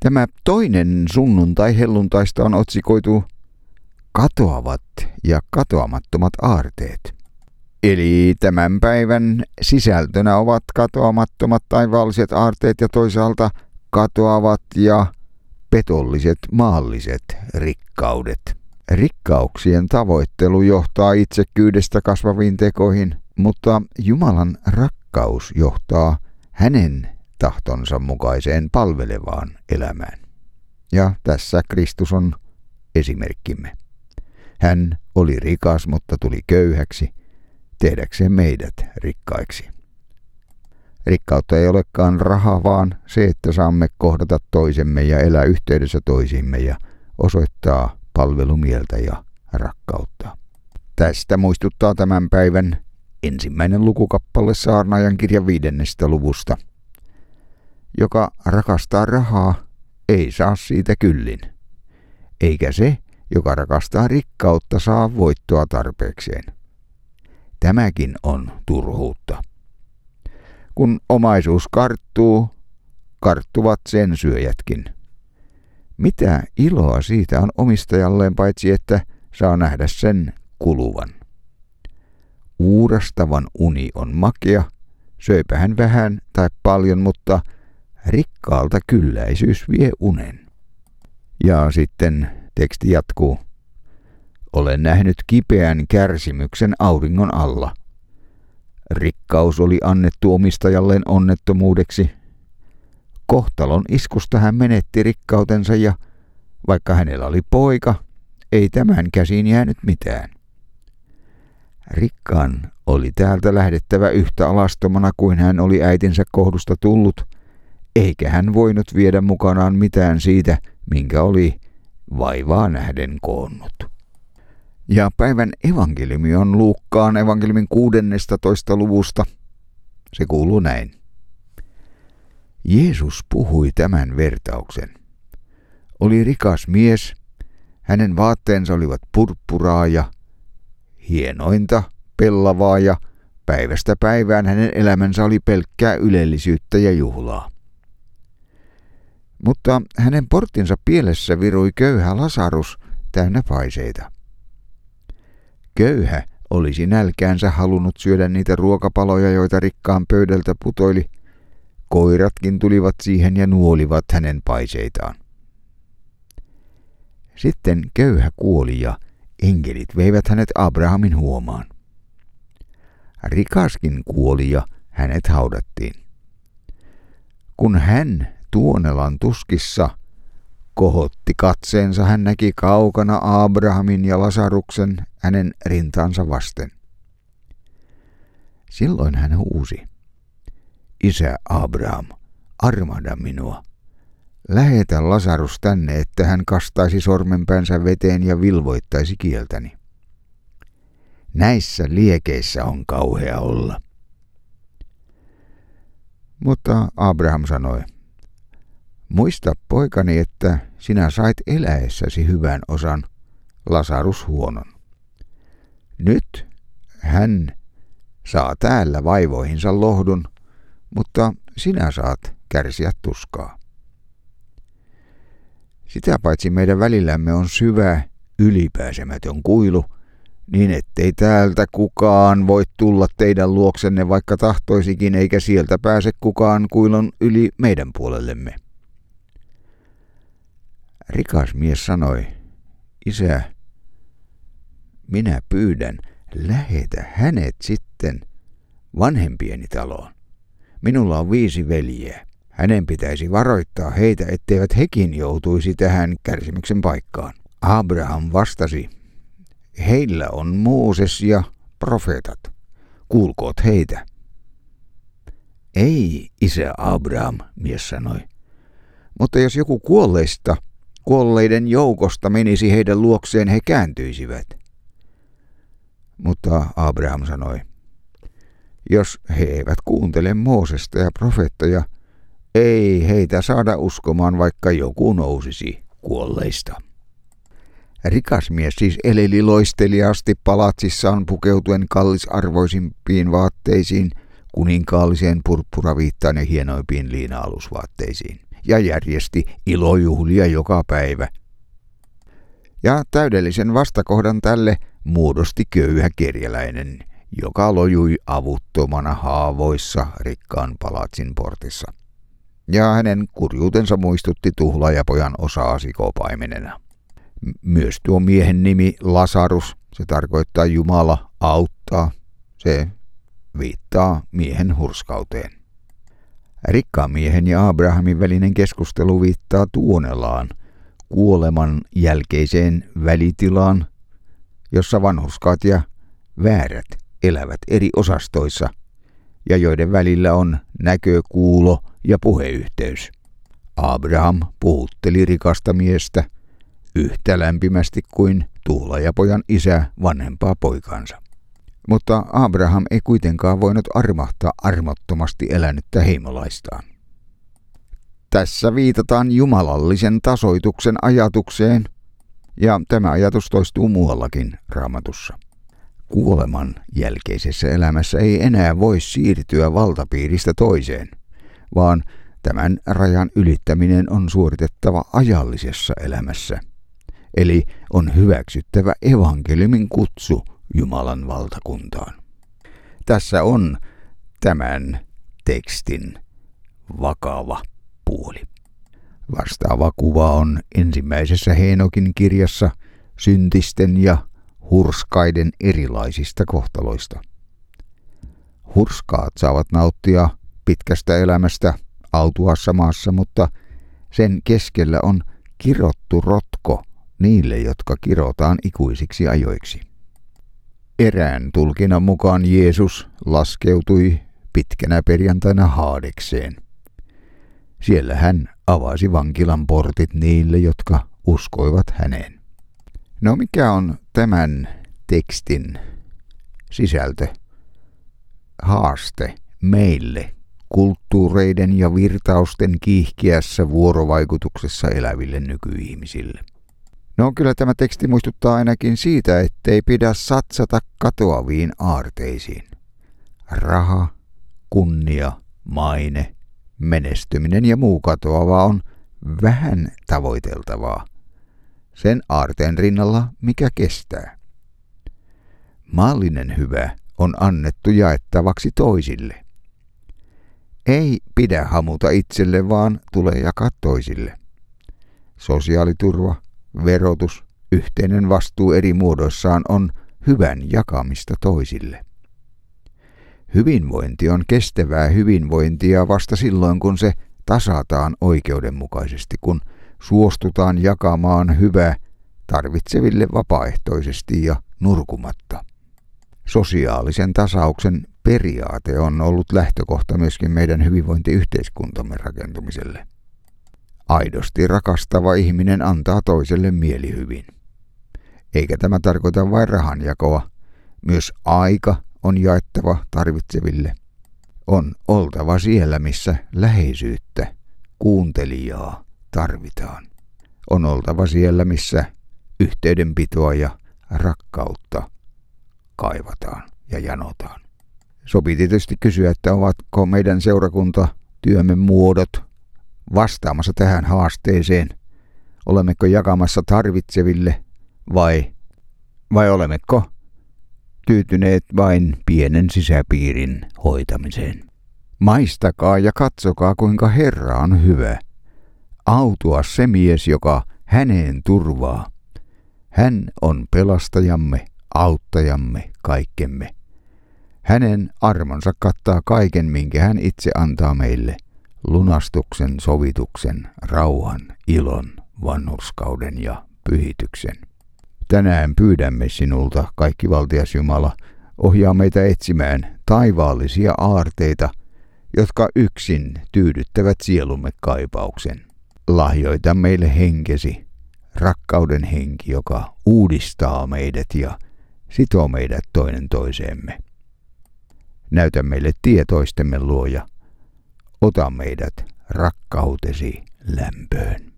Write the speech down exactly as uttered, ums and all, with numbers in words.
Tämä toinen sunnuntai helluntaista on otsikoitu katoavat ja katoamattomat aarteet. Eli tämän päivän sisältönä ovat katoamattomat taivaalliset aarteet ja toisaalta katoavat ja petolliset maalliset rikkaudet. Rikkauksien tavoittelu johtaa itsekkyydestä kasvaviin tekoihin, mutta Jumalan rakkaus johtaa hänen tahtonsa mukaiseen palvelevaan elämään. Ja tässä Kristus on esimerkkimme. Hän oli rikas, mutta tuli köyhäksi, tehdäkseen meidät rikkaiksi. Rikkautta ei olekaan raha, vaan se, että saamme kohdata toisemme ja elää yhteydessä toisiimme ja osoittaa palvelumieltä ja rakkautta. Tästä muistuttaa tämän päivän ensimmäinen lukukappale Saarnaajan kirjan viidennestä luvusta. Joka rakastaa rahaa, ei saa siitä kyllin, eikä se, joka rakastaa rikkautta, saa voittoa tarpeekseen. Tämäkin on turhuutta. Kun omaisuus karttuu, karttuvat sen syöjätkin. Mitä iloa siitä on omistajalleen, paitsi että saa nähdä sen kuluvan. Uurastavan uni on makea, söipä hän vähän tai paljon, mutta rikkaalta kylläisyys vie unen. Ja sitten teksti jatkuu. Olen nähnyt kipeän kärsimyksen auringon alla. Rikkaus oli annettu omistajalleen onnettomuudeksi. Kohtalon iskusta hän menetti rikkautensa ja vaikka hänellä oli poika, ei tämän käsiin jäänyt mitään. Rikkaan oli täältä lähdettävä yhtä alastomana kuin hän oli äitinsä kohdusta tullut, eikä hän voinut viedä mukanaan mitään siitä, minkä oli vaivaa nähden koonnut. Ja päivän evankeliumi on Luukkaan evankeliumin kuudennestatoista luvusta. Se kuuluu näin. Jeesus puhui tämän vertauksen. Oli rikas mies, hänen vaatteensa olivat purppuraa ja hienointa, pellavaa ja päivästä päivään hänen elämänsä oli pelkkää ylellisyyttä ja juhlaa. Mutta hänen porttinsa pielessä virui köyhä Lasarus täynnä paiseita. Köyhä olisi nälkäänsä halunnut syödä niitä ruokapaloja, joita rikkaan pöydältä putoili. Koiratkin tulivat siihen ja nuolivat hänen paiseitaan. Sitten köyhä kuoli ja enkelit veivät hänet Abrahamin huomaan. Rikaskin kuoli ja hänet haudattiin. Kun hän Tuonelan tuskissa kohotti katseensa, hän näki kaukana Abrahamin ja Lasaruksen hänen rintaansa vasten. Silloin hän huusi. Isä Abraham, armahda minua. Lähetä Lasarus tänne, että hän kastaisi sormenpäänsä veteen ja vilvoittaisi kieltäni. Näissä liekeissä on kauhea olla. Mutta Abraham sanoi, muista poikani, että sinä sait eläessäsi hyvän osan, Lasarus huonon. Nyt hän saa täällä vaivoihinsa lohdun, mutta sinä saat kärsiä tuskaa. Sitä paitsi meidän välillämme on syvä, ylipääsemätön kuilu, niin ettei täältä kukaan voi tulla teidän luoksenne, vaikka tahtoisikin, eikä sieltä pääse kukaan kuilun yli meidän puolellemme. Rikas mies sanoi, isä, minä pyydän, lähetä hänet sitten vanhempieni taloon. Minulla on viisi veljeä. Hänen pitäisi varoittaa heitä, etteivät hekin joutuisi tähän kärsimyksen paikkaan. Abraham vastasi, heillä on Mooses ja profeetat. Kuulkoot heitä. Ei, isä Abraham, mies sanoi. Mutta jos joku kuolleista, kuolleiden joukosta menisi heidän luokseen, he kääntyisivät. Mutta Abraham sanoi, jos he eivät kuuntele Moosesta ja profeettoja, ei heitä saada uskomaan, vaikka joku nousisi kuolleista. Rikas mies siis eleli loisteliaasti palatsissaan pukeutuen kallisarvoisimpiin vaatteisiin, kuninkaalliseen purppuraviittaan ja hienoimpiin liina-alusvaatteisiin. ja järjesti ilojuhlia joka päivä. Ja täydellisen vastakohdan tälle muodosti köyhä kerjäläinen, joka lojui avuttomana haavoissa rikkaan palatsin portissa. Ja hänen kurjuutensa muistutti tuhlaajapojan osaa sikopaimenena. Myös tuo miehen nimi Lasarus, se tarkoittaa Jumala auttaa, se viittaa miehen hurskauteen. Rikkaan miehen ja Abrahamin välinen keskustelu viittaa tuonelaan, kuoleman jälkeiseen välitilaan, jossa vanhurskaat ja väärät elävät eri osastoissa ja joiden välillä on näkö, kuulo ja puheyhteys. Abraham puhutteli rikasta miestä yhtä lämpimästi kuin tuhlaajapojan isä vanhempaa poikansa. Mutta Abraham ei kuitenkaan voinut armahtaa armottomasti elänyttä heimolaistaan. Tässä viitataan jumalallisen tasoituksen ajatukseen, ja tämä ajatus toistuu muuallakin Raamatussa. Kuoleman jälkeisessä elämässä ei enää voi siirtyä valtapiiristä toiseen, vaan tämän rajan ylittäminen on suoritettava ajallisessa elämässä. Eli on hyväksyttävä evankeliumin kutsu Jumalan valtakuntaan. Tässä on tämän tekstin vakava puoli. Vastaava kuva on ensimmäisessä Heenokin kirjassa syntisten ja hurskaiden erilaisista kohtaloista. Hurskaat saavat nauttia pitkästä elämästä autuassa maassa, mutta sen keskellä on kirottu rotko niille, jotka kirotaan ikuisiksi ajoiksi. Erään tulkinnan mukaan Jeesus laskeutui pitkänä perjantaina Haadekseen. Siellä hän avasi vankilan portit niille, jotka uskoivat häneen. No mikä on tämän tekstin sisältö? Haaste meille, kulttuureiden ja virtausten kiihkeässä vuorovaikutuksessa eläville nykyihmisille. No kyllä tämä teksti muistuttaa ainakin siitä, ettei pidä satsata katoaviin aarteisiin. Raha, kunnia, maine, menestyminen ja muu katoava on vähän tavoiteltavaa. Sen aarteen rinnalla, mikä kestää. Maallinen hyvä on annettu jaettavaksi toisille. Ei pidä hamuta itselle, vaan tulee jakaa toisille. Sosiaaliturva, verotus, yhteinen vastuu eri muodoissaan on hyvän jakamista toisille. Hyvinvointi on kestävää hyvinvointia vasta silloin, kun se tasataan oikeudenmukaisesti, kun suostutaan jakamaan hyvä tarvitseville vapaaehtoisesti ja nurkumatta. Sosiaalisen tasauksen periaate on ollut lähtökohta myöskin meidän hyvinvointiyhteiskuntamme rakentumiselle. Aidosti rakastava ihminen antaa toiselle mielihyvin. Eikä tämä tarkoita vain rahanjakoa, myös aika on jaettava tarvitseville. On oltava siellä, missä läheisyyttä, kuuntelijaa tarvitaan. On oltava siellä, missä yhteydenpitoa ja rakkautta kaivataan ja janotaan. Sopii tietysti kysyä, että ovatko meidän seurakunta, työmme muodot vastaamassa tähän haasteeseen? Olemmeko jakamassa tarvitseville vai, vai olemmeko tyytyneet vain pienen sisäpiirin hoitamiseen? Maistakaa ja katsokaa, kuinka Herra on hyvä. Autua se mies, joka häneen turvaa. Hän on pelastajamme, auttajamme, kaikkemme. Hänen armonsa kattaa kaiken, minkä hän itse antaa meille. Lunastuksen, sovituksen, rauhan, ilon, vanhurskauden ja pyhityksen. Tänään pyydämme sinulta, kaikkivaltias Jumala, ohjaa meitä etsimään taivaallisia aarteita, jotka yksin tyydyttävät sielumme kaipauksen. Lahjoita meille henkesi, rakkauden henki, joka uudistaa meidät ja sitoo meidät toinen toiseemme. Näytä meille tie toistemme luo ja ota meidät rakkautesi lämpöön.